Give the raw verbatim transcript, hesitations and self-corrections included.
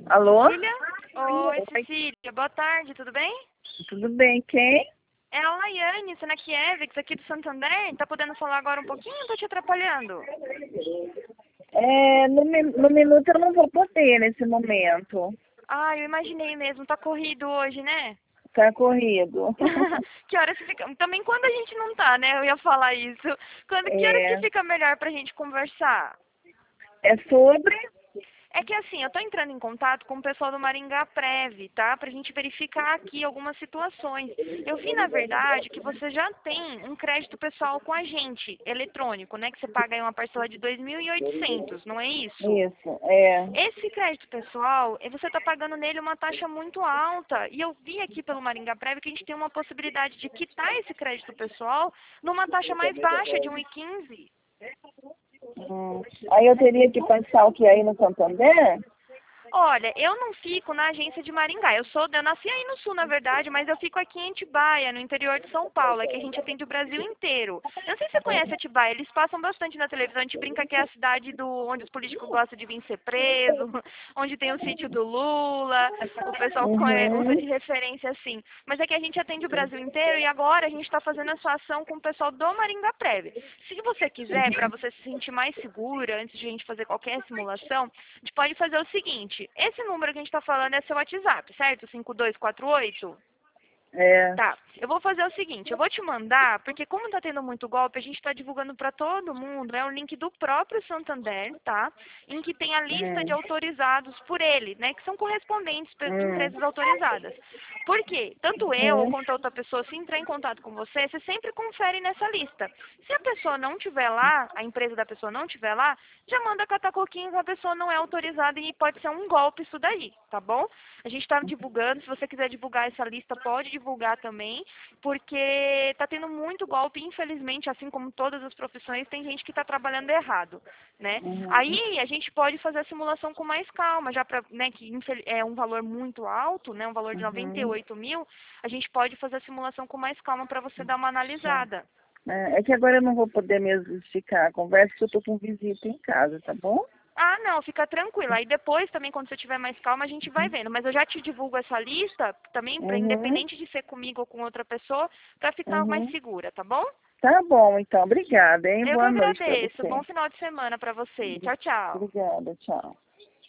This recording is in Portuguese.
Alô? Cecília? Oi, Cecília. Boa tarde, tudo bem? Tudo bem, quem? É a Laiane Senakievics, aqui do Santander. Tá podendo falar agora um pouquinho ou tô te atrapalhando? É, no, mi- no minuto eu não vou poder nesse momento. Ah, eu imaginei mesmo. Tá corrido hoje, né? Tá corrido. Que horas que fica... Também quando a gente não tá, né? Eu ia falar isso. Quando... Que horas que É, fica melhor pra gente conversar? é sobre? É que assim, eu tô entrando em contato com o pessoal do Maringá Prev, tá? Pra gente verificar aqui algumas situações. Eu vi, na verdade, que você já tem um crédito pessoal com a gente, eletrônico, né? Que você paga aí uma parcela de dois mil e oitocentos, não é isso? Isso, é. Esse crédito pessoal, eh, você está pagando nele uma taxa muito alta. E eu vi aqui pelo Maringá Prev que a gente tem uma possibilidade de quitar esse crédito pessoal numa taxa mais baixa, de um e quinze. Hum. Aí eu teria que passar o que aí no Santander? Olha, eu não fico na agência de Maringá. Eu sou, eu nasci aí no sul, na verdade, mas eu fico aqui em Atibaia, no interior de São Paulo, é que a gente atende o Brasil inteiro. Eu não sei se você conhece Atibaia, eles passam bastante na televisão. A gente brinca que é a cidade do onde os políticos gostam de vir ser preso, onde tem o sítio do Lula. O pessoal conhe- usa Uhum. de referência assim. Mas é que a gente atende o Brasil inteiro e agora a gente está fazendo essa ação com o pessoal do Maringá Prev. Se você quiser, para você se sentir mais segura, antes de a gente fazer qualquer simulação, a gente pode fazer o seguinte: esse número que a gente está falando é seu WhatsApp, certo? cinco dois quatro oito? É. Tá, eu vou fazer o seguinte, eu vou te mandar, porque como tá tendo muito golpe, a gente está divulgando para todo mundo, é um link do próprio Santander, tá? Em que tem a lista de Hum. autorizados por ele, né? Que são correspondentes pe- de Hum. empresas autorizadas. Por quê? Tanto eu ou Uhum. quanto a outra pessoa, se entrar em contato com você, você sempre confere nessa lista. Se a pessoa não tiver lá, a empresa da pessoa não tiver lá, já manda catar coquinho que a pessoa não é autorizada e pode ser um golpe isso daí, tá bom? A gente está divulgando, se você quiser divulgar essa lista, pode divulgar também, porque está tendo muito golpe, infelizmente, assim como todas as profissões, tem gente que está trabalhando errado, né? Uhum. Aí a gente pode fazer a simulação com mais calma, já para, né, que infel- é um valor muito alto, né, um valor de noventa e Uhum. oito mil, a gente pode fazer a simulação com mais calma para você dar uma Tá. analisada. É é que agora eu não vou poder mesmo esticar a conversa, porque eu tô com visita em casa, tá bom? Ah, não, fica tranquila. Aí depois também, quando você tiver mais calma, a gente vai vendo. Mas eu já te divulgo essa lista também, pra, Uhum. independente de ser comigo ou com outra pessoa, para ficar mais Uhum. segura, tá bom? Tá bom, então. Obrigada, hein? Eu que Boa noite para agradeço. você. Bom final de semana para você. Tchau, tchau. Obrigada, tchau.